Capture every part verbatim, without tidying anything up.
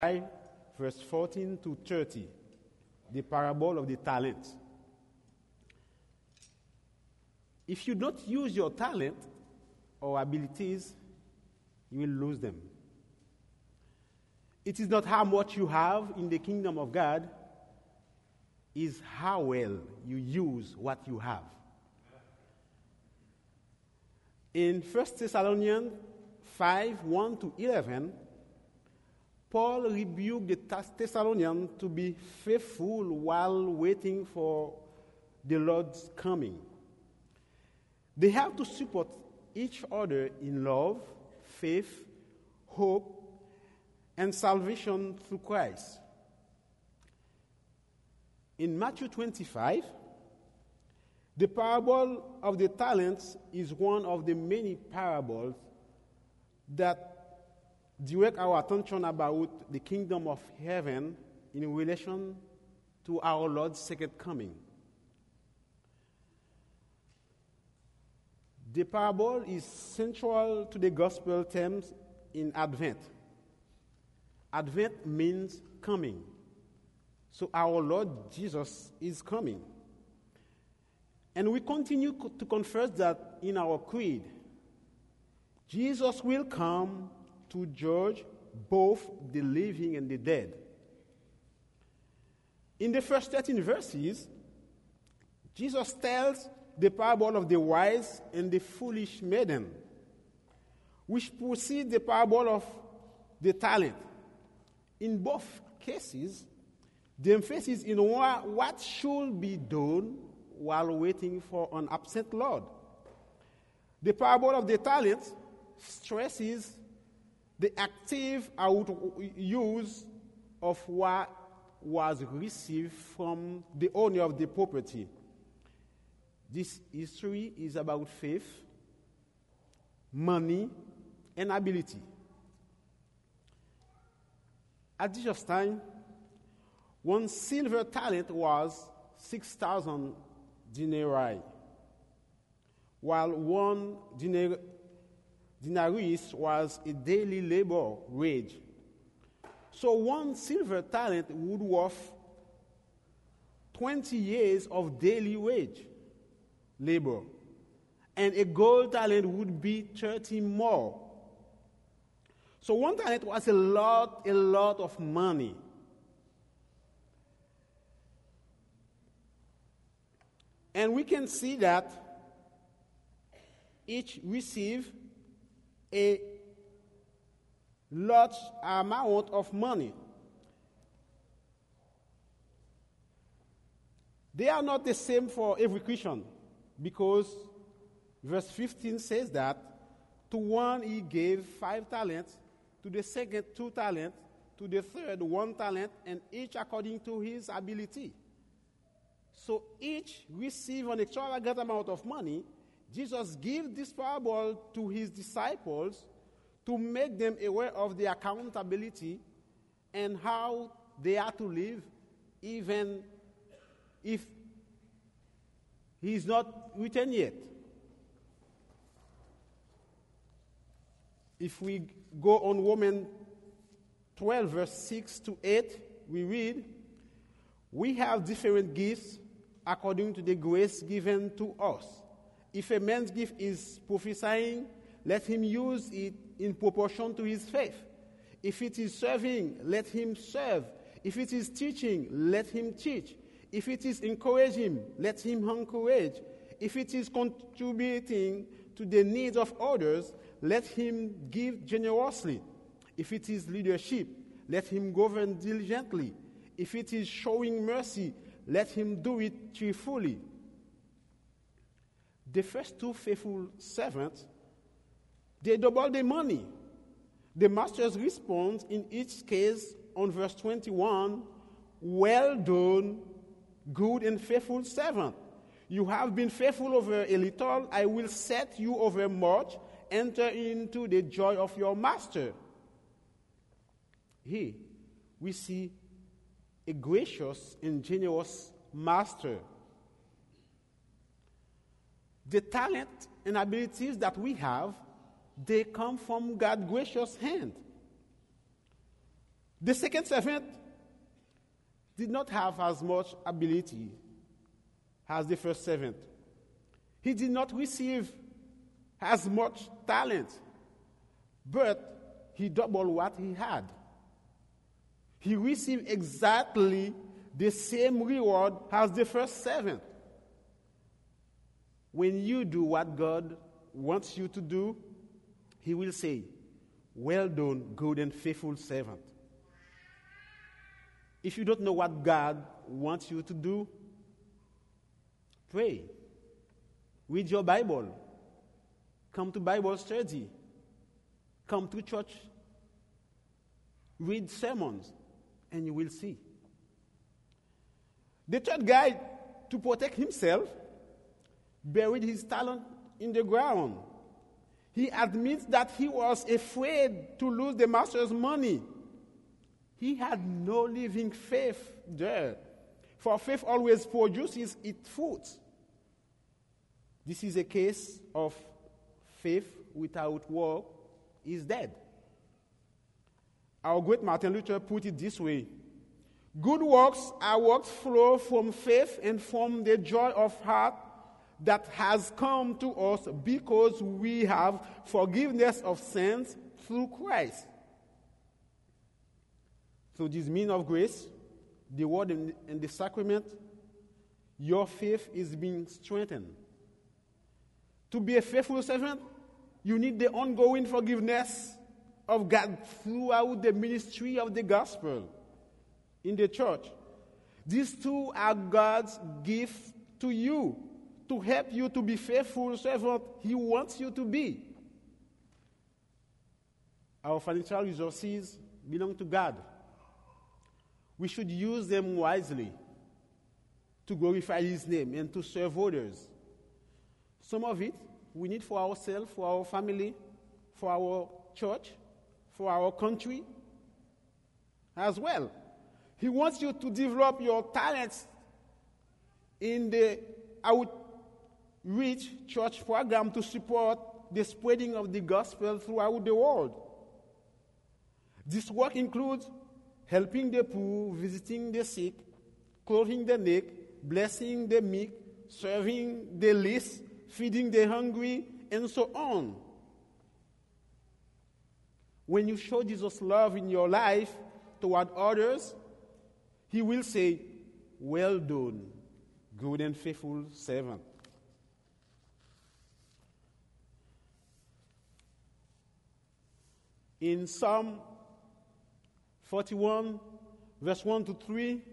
verse fourteen to thirty, the parable of the talent. If you don't use your talent or abilities, you will lose them. It is not how much you have in the kingdom of God, it is how well you use what you have. In First Thessalonians five, one to eleven, Paul rebuked the Thessalonians to be faithful while waiting for the Lord's coming. They have to support each other in love, faith, hope, and salvation through Christ. In Matthew twenty-five, the parable of the talents is one of the many parables that direct our attention about the kingdom of heaven in relation to our Lord's second coming. The parable is central to the gospel themes in Advent. Advent means coming. So our Lord Jesus is coming. And we continue to confess that in our creed. Jesus will come to judge both the living and the dead. In the first thirteen verses, Jesus tells the parable of the wise and the foolish maiden, which precedes the parable of the talent. In both cases, the emphasis is in what should be done while waiting for an absent Lord. The parable of the talent stresses the active out use of what was received from the owner of the property. This history is about faith, money, and ability. At Jesus' time, one silver talent was six thousand denarii, while one denar- denarius was a daily labor wage. So one silver talent would worth twenty years of daily wage labor, and a gold talent would be thirty more. So one talent was a lot, a lot of money. And we can see that each received a large amount of money. They are not the same for every Christian, because verse fifteen says that to one he gave five talents, to the second two talents, to the third one talent, and each according to his ability. So each received an extravagant amount of money. Jesus gave this parable to his disciples to make them aware of the accountability and how they are to live, even if he is not written yet. If we go on Romans twelve, verse six to eight, we read, "We have different gifts according to the grace given to us. If a man's gift is prophesying, let him use it in proportion to his faith. If it is serving, let him serve. If it is teaching, let him teach. If it is encouraging, let him encourage. If it is contributing to the needs of others, let him give generously. If it is leadership, let him govern diligently. If it is showing mercy, let him do it cheerfully." The first two faithful servants, they doubled the money. The master's response in each case on verse twenty-one, "Well done, good and faithful servant. You have been faithful over a little, I will set you over much. Enter into the joy of your master." Here, we see a gracious and generous master. The talent and abilities that we have, they come from God's gracious hand. The second servant did not have as much ability as the first servant. He did not receive as much talent, but he doubled what he had. He received exactly the same reward as the first servant. When you do what God wants you to do, he will say, "Well done, good and faithful servant." If you don't know what God wants you to do, pray. Read your Bible. Come to Bible study. Come to church. Read sermons, and you will see. The third guy, to protect himself, buried his talent in the ground. He admits that he was afraid to lose the master's money. He had no living faith there, for faith always produces its fruit. This is a case of faith without work is dead. Our great Martin Luther put it this way: good works are works flow from faith and from the joy of heart that has come to us because we have forgiveness of sins through Christ. Through this means of grace, the word and, and the sacrament, your faith is being strengthened. To be a faithful servant, you need the ongoing forgiveness of God throughout the ministry of the gospel in the church. These two are God's gift to you to help you to be faithful servant he wants you to be. Our financial resources belong to God. We should use them wisely to glorify his name and to serve others. Some of it we need for ourselves, for our family, for our church, for our country as well. He wants you to develop your talents in the outreach church program to support the spreading of the gospel throughout the world. This work includes helping the poor, visiting the sick, clothing the naked, blessing the meek, serving the least, feeding the hungry, and so on. When you show Jesus' love in your life toward others, he will say, "Well done, good and faithful servant." In Psalm forty-one, verse one to three,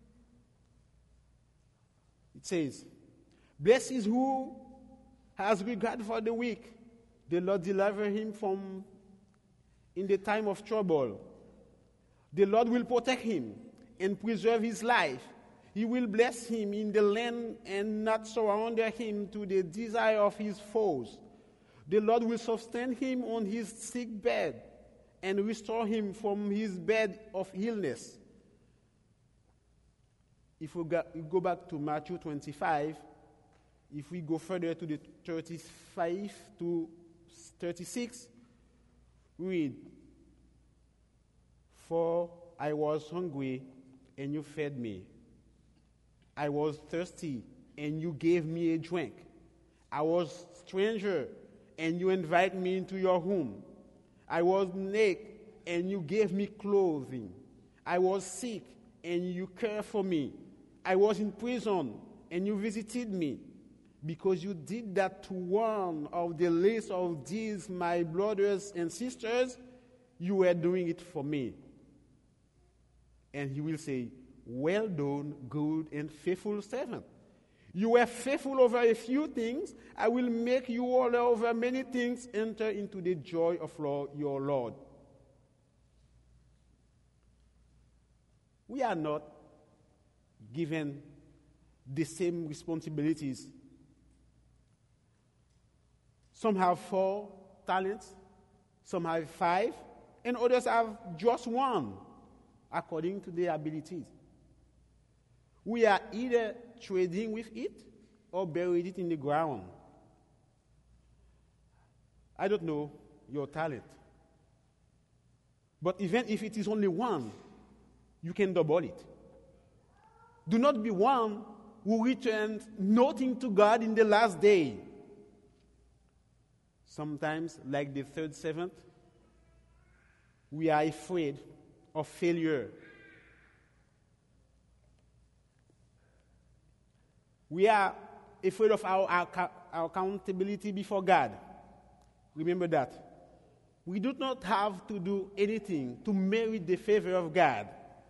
it says, "Blessed is who has regard for the weak. The Lord deliver him from in the time of trouble. The Lord will protect him and preserve his life. He will bless him in the land and not surrender him to the desire of his foes. The Lord will sustain him on his sick bed and restore him from his bed of illness." If we go back to Matthew twenty-five, if we go further to the thirty-five to thirty-six, read, "For I was hungry, and you fed me. I was thirsty, and you gave me a drink. I was stranger, and you invited me into your home. I was naked, and you gave me clothing. I was sick, and you cared for me. I was in prison, and you visited me. Because you did that to one of the least of these, my brothers and sisters, you were doing it for me." And he will say, "Well done, good and faithful servant. You were faithful over a few things. I will make you all over many things. Enter into the joy of your Lord." We are not given the same responsibilities. Some have four talents, some have five, and others have just one, according to their abilities. We are either trading with it or buried it in the ground. I don't know your talent. But even if it is only one, you can double it. Do not be one who returns nothing to God in the last day. Sometimes, like the third servant, we are afraid of failure. We are afraid of our, our, our accountability before God. Remember that. We do not have to do anything to merit the favor of God.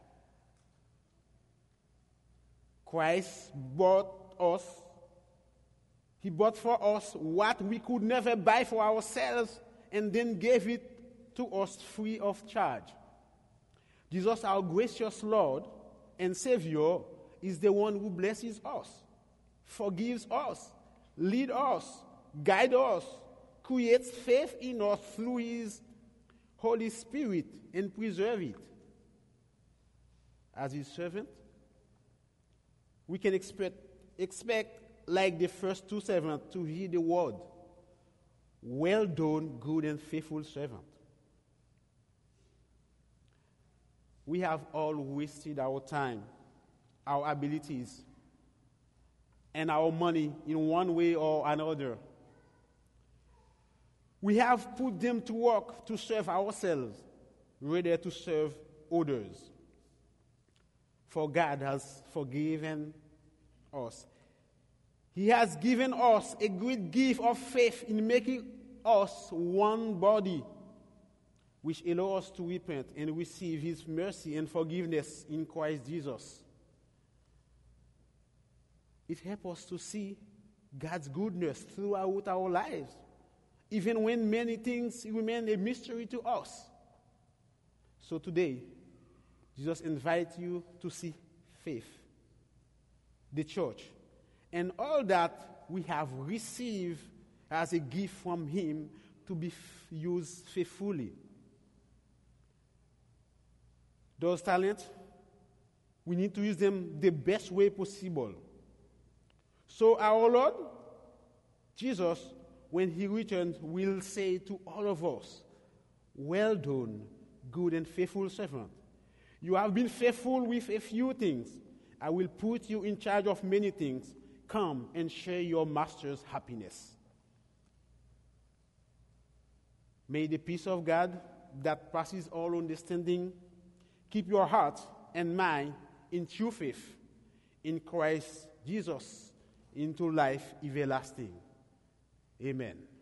Christ bought us. He bought for us what we could never buy for ourselves and then gave it to us free of charge. Jesus, our gracious Lord and Savior, is the one who blesses us, forgives us, leads us, guides us, creates faith in us through His Holy Spirit, and preserves it. As His servant, we can expect, expect, like the first two servants, to hear the word, "Well done, good and faithful servant." We have all wasted our time, our abilities, and our money in one way or another. We have put them to work to serve ourselves, rather to serve others. For God has forgiven us. He has given us a great gift of faith in making us one body, which allows us to repent and receive His mercy and forgiveness in Christ Jesus. It helps us to see God's goodness throughout our lives, even when many things remain a mystery to us. So today, Jesus invites you to see faith, the church, and all that we have received as a gift from Him to be f- used faithfully. Those talents, we need to use them the best way possible. So our Lord, Jesus, when He returns, will say to all of us, "Well done, good and faithful servant. You have been faithful with a few things. I will put you in charge of many things. Come and share your master's happiness." May the peace of God that passes all understanding keep your heart and mind in true faith in Christ Jesus into life everlasting. Amen.